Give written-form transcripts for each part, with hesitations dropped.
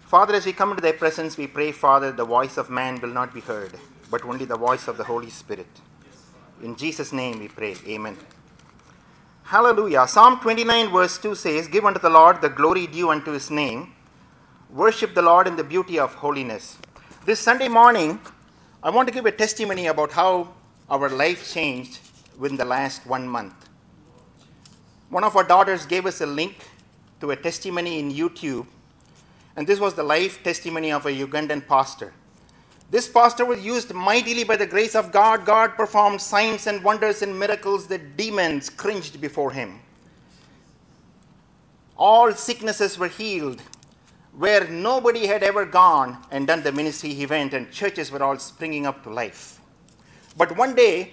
Father, as we come into thy presence, we pray, Father, the voice of man will not be heard, but only the voice of the Holy Spirit. In Jesus' name we pray. Amen. Hallelujah. Psalm 29 verse 2 says, "Give unto the Lord the glory due unto his name. Worship the Lord in the beauty of holiness." This Sunday morning, I want to give a testimony about how our life changed within the last 1 month. One of our daughters gave us a link to a testimony in YouTube, and this was the life testimony of a Ugandan pastor. This pastor was used mightily by the grace of God. God performed signs and wonders and miracles that demons cringed before him. All sicknesses were healed. Where nobody had ever gone and done the ministry, he went, and churches were all springing up to life. But one day,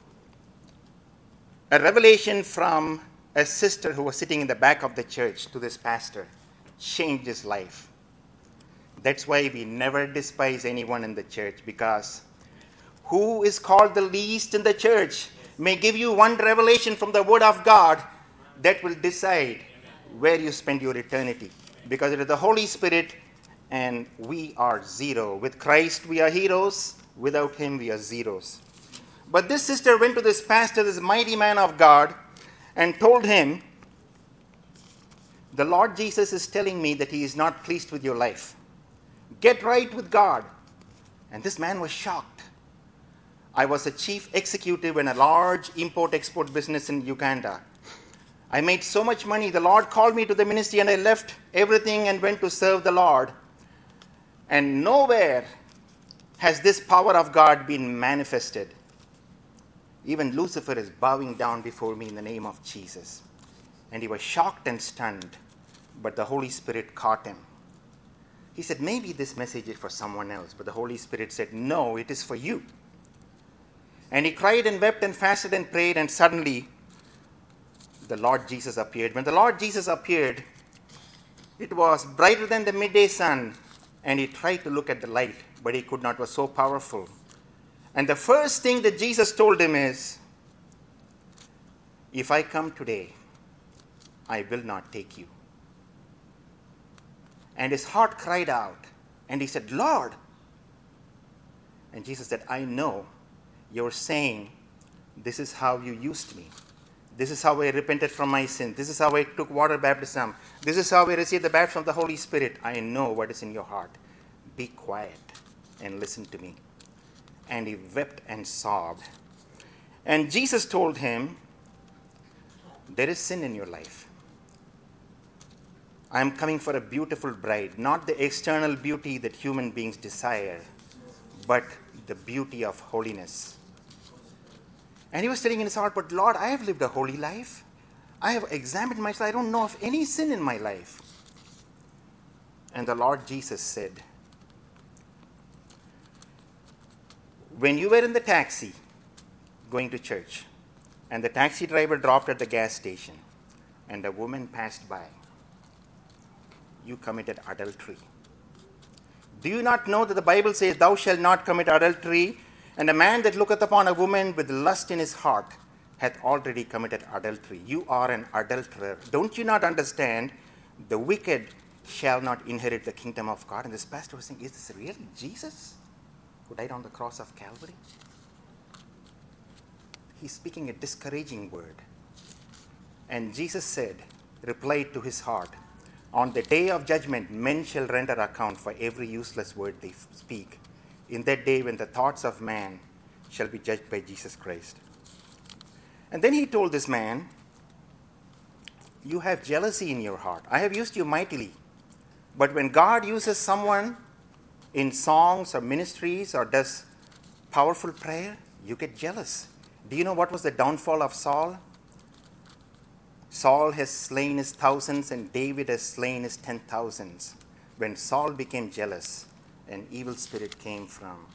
a revelation from a sister who was sitting in the back of the church to this pastor changed his life. That's why we never despise anyone in the church, because who is called the least in the church may give you one revelation from the Word of God that will decide where you spend your eternity. Because it is the Holy Spirit, and we are zero. With Christ, we are heroes. Without him, we are zeros. But this sister went to this pastor, this mighty man of God, and told him, "The Lord Jesus is telling me that he is not pleased with your life. Get right with God." And this man was shocked. I was a chief executive in a large import-export business in Uganda. I made so much money. The Lord called me to the ministry, and I left everything and went to serve the Lord. And nowhere has this power of God been manifested. Even Lucifer is bowing down before me in the name of Jesus. And he was shocked and stunned, but the Holy Spirit caught him. He said, "Maybe this message is for someone else." But the Holy Spirit said, "No, it is for you." And he cried and wept and fasted and prayed, and suddenly the Lord Jesus appeared. When the Lord Jesus appeared, it was brighter than the midday sun, and he tried to look at the light, but he could not. It was so powerful. And the first thing that Jesus told him is, "If I come today, I will not take you." And his heart cried out, and he said, "Lord." And Jesus said, "I know you're saying, this is how you used me. This is how I repented from my sin. This is how I took water baptism. This is how I received the baptism of the Holy Spirit. I know what is in your heart. Be quiet and listen to me." And he wept and sobbed. And Jesus told him, "There is sin in your life. I am coming for a beautiful bride, not the external beauty that human beings desire, but the beauty of holiness." And he was telling in his heart, "But Lord, I have lived a holy life. I have examined myself. I don't know of any sin in my life." And the Lord Jesus said, "When you were in the taxi going to church, and the taxi driver dropped at the gas station, and a woman passed by, you committed adultery. Do you not know that the Bible says, 'Thou shalt not commit adultery'? And a man that looketh upon a woman with lust in his heart hath already committed adultery. You are an adulterer. Don't you not understand? The wicked shall not inherit the kingdom of God." And this pastor was saying, "Is this really Jesus who died on the cross of Calvary?" He's speaking a discouraging word. And Jesus said, replied to his heart, "On the day of judgment, men shall render account for every useless word they speak. In that day when the thoughts of man shall be judged by Jesus Christ." And then he told this man, "You have jealousy in your heart. I have used you mightily. But when God uses someone in songs or ministries or does powerful prayer, you get jealous. Do you know what was the downfall of Saul? Saul has slain his thousands and David has slain his 10,000s. When Saul became jealous, an evil spirit came from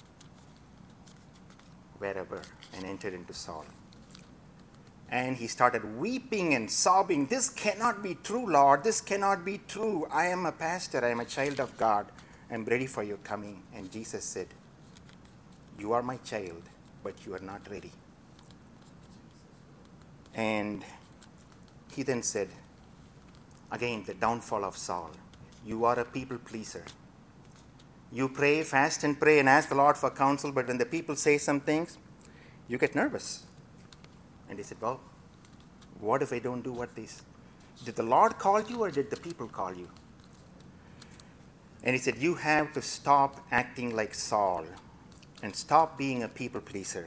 wherever and entered into Saul. And he started weeping and sobbing, "This cannot be true, Lord. This cannot be true. I am a pastor. I am a child of God. I'm ready for your coming." And Jesus said, "You are my child, but you are not ready." And he then said, again, the downfall of Saul, "You are a people pleaser. You pray, fast and pray and ask the Lord for counsel, but when the people say some things, you get nervous. And he said, well, what if I don't do what these? Did the Lord call you or did the people call you? And he said, you have to stop acting like Saul and stop being a people pleaser.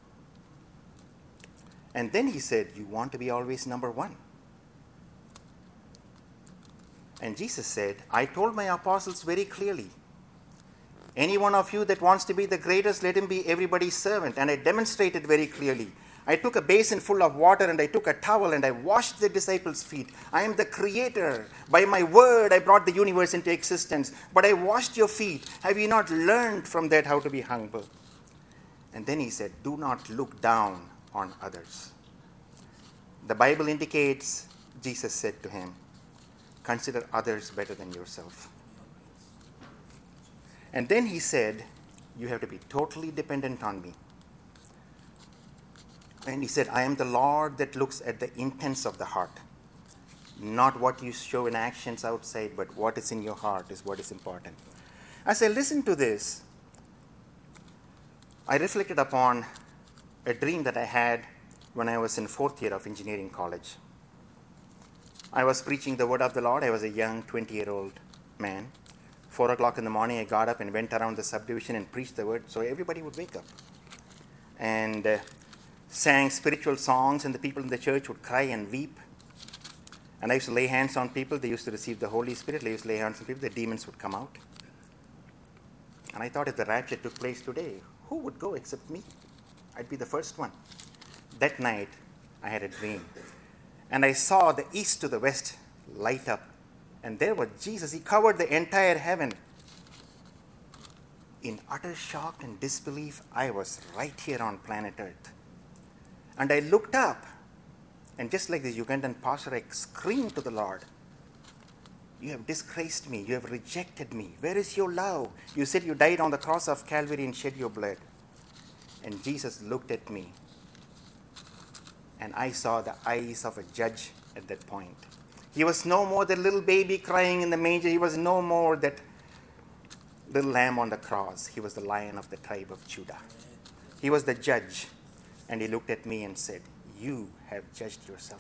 And then he said, you want to be always number one. And Jesus said, I told my apostles very clearly, any one of you that wants to be the greatest, let him be everybody's servant. And I demonstrated very clearly. I took a basin full of water and I took a towel and I washed the disciples' feet. I am the creator. By my word, I brought the universe into existence. But I washed your feet. Have you not learned from that how to be humble? And then he said, do not look down on others. The Bible indicates, Jesus said to him, consider others better than yourself. And then he said, you have to be totally dependent on me. And he said, I am the Lord that looks at the intents of the heart. Not what you show in actions outside, but what is in your heart is what is important. As I listened to this, I reflected upon a dream that I had when I was in 4th year of engineering college. I was preaching the word of the Lord. I was a young 20-year-old man. 4 o'clock in the morning, I got up and went around the subdivision and preached the word so everybody would wake up. And sang spiritual songs, and the people in the church would cry and weep. And I used to lay hands on people. They used to receive the Holy Spirit. I used to lay hands on people. The demons would come out. And I thought if the rapture took place today, who would go except me? I'd be the first one. That night, I had a dream. And I saw the east to the west light up. And there was Jesus. He covered the entire heaven. In utter shock and disbelief, I was right here on planet Earth. And I looked up. And just like the Ugandan pastor, I screamed to the Lord, you have disgraced me. You have rejected me. Where is your love? You said you died on the cross of Calvary and shed your blood. And Jesus looked at me. And I saw the eyes of a judge at that point. He was no more the little baby crying in the manger. He was no more that little lamb on the cross. He was the Lion of the tribe of Judah. He was the judge. And he looked at me and said, you have judged yourself.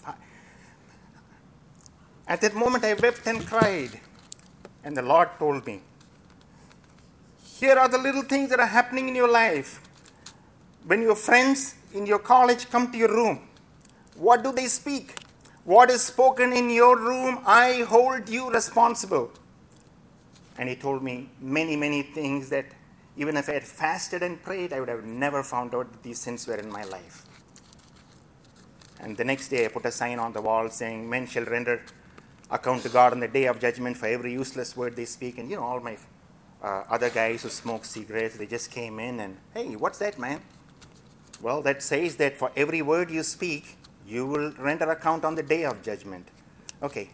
At that moment, I wept and cried. And the Lord told me, here are the little things that are happening in your life. When your friends in your college come to your room, what do they speak? What is spoken in your room, I hold you responsible. And he told me many, many things that even if I had fasted and prayed, I would have never found out that these sins were in my life. And the next day, I put a sign on the wall saying, men shall render account to God on the day of judgment for every useless word they speak. And, all my other guys who smoke cigarettes, they just came in and, hey, what's that, man? Well, that says that for every word you speak, you will render account on the day of judgment. Okay,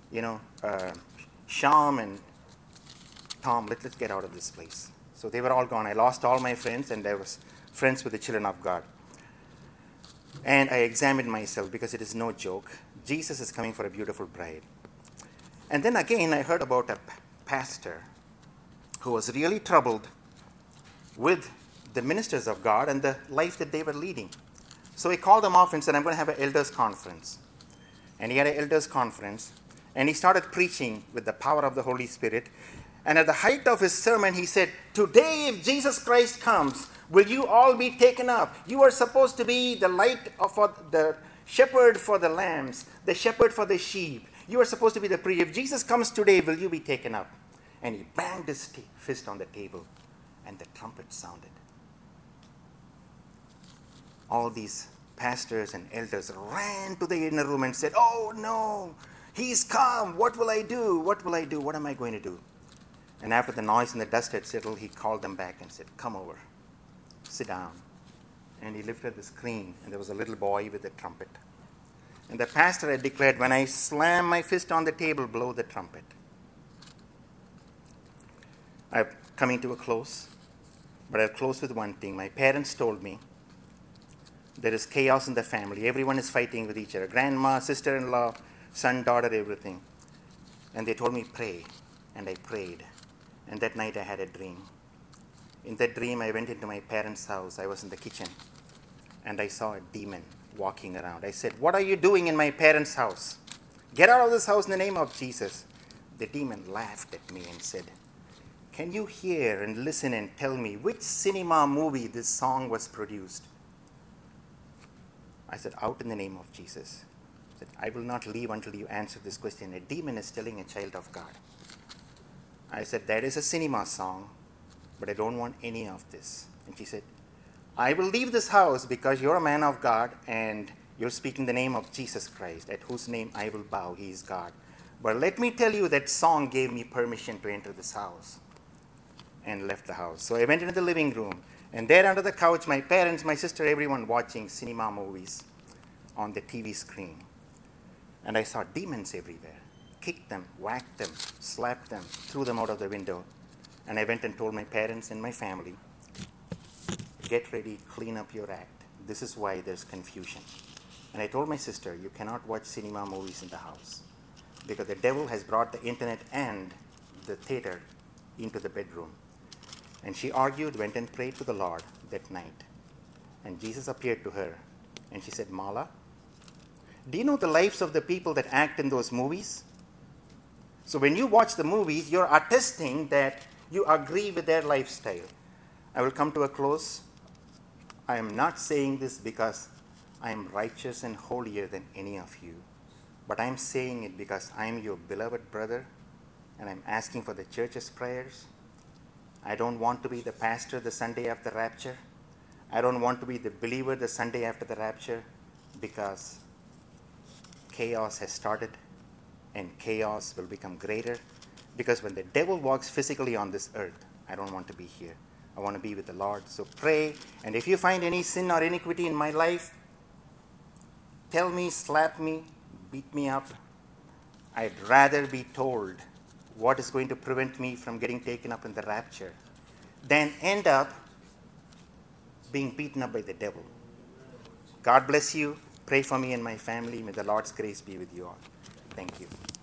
Sham and Tom, let's get out of this place. So they were all gone. I lost all my friends, and I was friends with the children of God. And I examined myself because it is no joke. Jesus is coming for a beautiful bride. And then again, I heard about a pastor who was really troubled with the ministers of God and the life that they were leading. So he called them off and said, I'm going to have an elders conference. And he had an elders conference. And he started preaching with the power of the Holy Spirit. And at the height of his sermon, he said, today, if Jesus Christ comes, will you all be taken up? You are supposed to be the light for the shepherd for the lambs, the shepherd for the sheep. You are supposed to be the priest. If Jesus comes today, will you be taken up? And he banged his fist on the table, and the trumpet sounded. All these pastors and elders ran to the inner room and said, oh no, he's come. What will I do? What will I do? What am I going to do? And after the noise and the dust had settled, he called them back and said, come over, sit down. And he lifted the screen, and there was a little boy with a trumpet. And the pastor had declared, when I slam my fist on the table, blow the trumpet. I'm coming to a close, but I'll close with one thing. My parents told me, there is chaos in the family. Everyone is fighting with each other. Grandma, sister-in-law, son, daughter, everything. And they told me, pray. And I prayed. And that night I had a dream. In that dream, I went into my parents' house. I was in the kitchen, and I saw a demon walking around. I said, "What are you doing in my parents' house? Get out of this house in the name of Jesus." The demon laughed at me and said, "Can you hear and listen and tell me which cinema movie this song was produced?" I said, "Out in the name of Jesus." I said, "I will not leave until you answer this question. A demon is telling a child of God." I said, "That is a cinema song, but I don't want any of this." And she said, "I will leave this house because you're a man of God and you're speaking the name of Jesus Christ, at whose name I will bow. He is God. But let me tell you, that song gave me permission to enter this house," and left the house. So I went into the living room, and there under the couch, my parents, my sister, everyone watching cinema movies on the TV screen. And I saw demons everywhere. Kicked them, whacked them, slapped them, threw them out of the window. And I went and told my parents and my family, "Get ready, clean up your act. This is why there's confusion." And I told my sister, "You cannot watch cinema movies in the house because the devil has brought the internet and the theater into the bedroom." And she argued, went and prayed to the Lord that night. And Jesus appeared to her, and she said, "Mala, do you know the lives of the people that act in those movies? So when you watch the movies, you're attesting that you agree with their lifestyle." I will come to a close. I am not saying this because I am righteous and holier than any of you, but I am saying it because I am your beloved brother, and I'm asking for the church's prayers. I don't want to be the pastor the Sunday after rapture. I don't want to be the believer the Sunday after the rapture, because chaos has started, and chaos will become greater. Because when the devil walks physically on this earth, I don't want to be here. I want to be with the Lord. So pray, and if you find any sin or iniquity in my life, tell me, slap me, beat me up. I'd rather be told what is going to prevent me from getting taken up in the rapture than end up being beaten up by the devil. God bless you. Pray for me and my family. May the Lord's grace be with you all. Thank you.